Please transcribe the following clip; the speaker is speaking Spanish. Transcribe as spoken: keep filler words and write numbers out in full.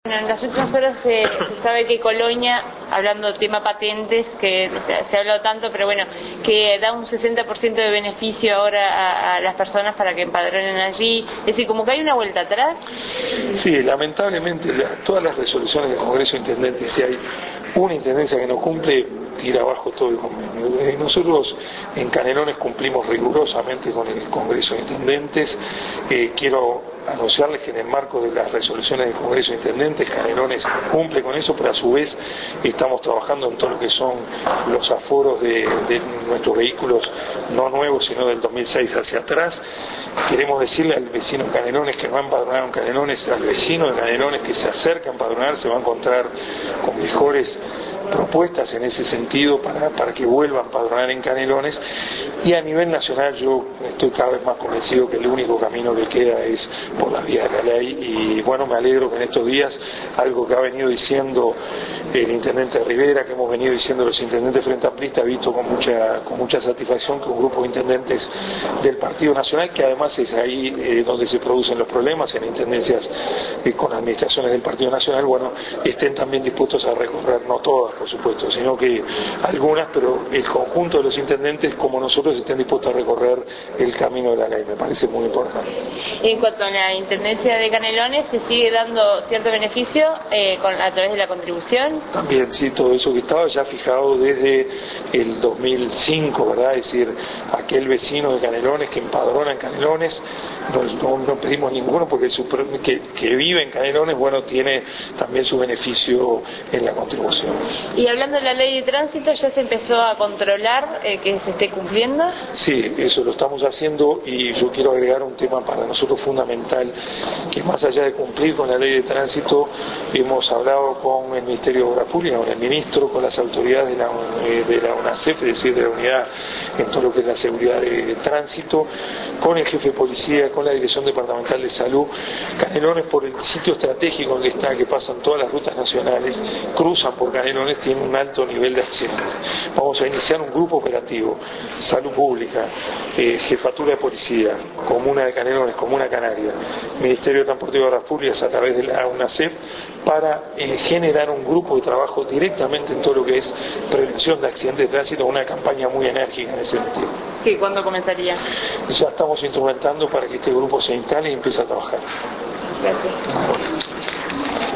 Bueno, en las últimas horas se, se sabe que Colonia, hablando del tema patentes, que se, se ha hablado tanto, pero bueno, que da un sesenta por ciento de beneficio ahora a, a las personas para que empadronen allí. Es decir, como que hay una vuelta atrás. Sí, lamentablemente la, todas las resoluciones del Congreso de Intendentes, si hay una intendencia que no cumple, tira abajo todo el convenio. Eh, nosotros en Canelones cumplimos rigurosamente con el Congreso de Intendentes. Eh, quiero anunciarles que en el marco de las resoluciones del Congreso de Intendentes, Canelones cumple con eso, pero a su vez estamos trabajando en todo lo que son los aforos de, de nuestros vehículos, no nuevos, sino del dos mil seis hacia atrás. Queremos decirle al vecino de Canelones que no ha empadronado en Canelones, al vecino de Canelones que se acerca a empadronar, se va a encontrar con mejores propuestas en ese sentido para, para que vuelva a empadronar en Canelones. Y a nivel nacional yo estoy cada vez más convencido que el único camino que queda es por la vía de la ley, y bueno, me alegro que en estos días, algo que ha venido diciendo el intendente Rivera, que hemos venido diciendo los intendentes frente amplistas, he visto con mucha, con mucha satisfacción que un grupo de intendentes del Partido Nacional, que además es ahí eh, donde se producen los problemas, en intendencias eh, con administraciones del Partido Nacional, bueno, estén también dispuestos a recorrer, no todas por supuesto, sino que algunas, pero el conjunto de los intendentes como nosotros estén dispuestos a recorrer el camino de la ley, me parece muy importante. En cuanto a la intendencia de Canelones, ¿se sigue dando cierto beneficio eh, con, a través de la contribución? También, sí, todo eso que estaba ya fijado desde el dos mil cinco, ¿verdad? Es decir, aquel vecino de Canelones que empadrona en Canelones, no, no, no pedimos ninguno porque su, que, que vive en Canelones, bueno, tiene también su beneficio en la contribución. Y hablando de la ley de tránsito, ¿ya se empezó a controlar eh, que se esté cumpliendo? Sí, eso lo estamos haciendo, y yo quiero agregar un tema para nosotros fundamental, que más allá de cumplir con la ley de tránsito, hemos hablado con el Ministerio de Obras Públicas, con el ministro, con las autoridades de la, de la UNACEF, es decir, de la unidad en todo lo que es la seguridad de tránsito, con el jefe de policía, con la Dirección Departamental de Salud. Canelones, por el sitio estratégico en que está, que pasan todas las rutas nacionales, cruzan por Canelones, tiene un alto nivel de accidentes. Vamos a iniciar un grupo operativo, Salud Pública, eh, Jefatura de Policía, Comuna de Canelones, Comuna Canaria, Ministerio de Transporte y Obras Públicas a través de la UNACEF, para eh, generar un grupo de trabajo directamente en todo lo que es prevención de accidentes de tránsito, una campaña muy enérgica en ese sentido. ¿Y cuándo comenzaría? Ya estamos instrumentando para que este grupo se instale y empiece a trabajar. Gracias.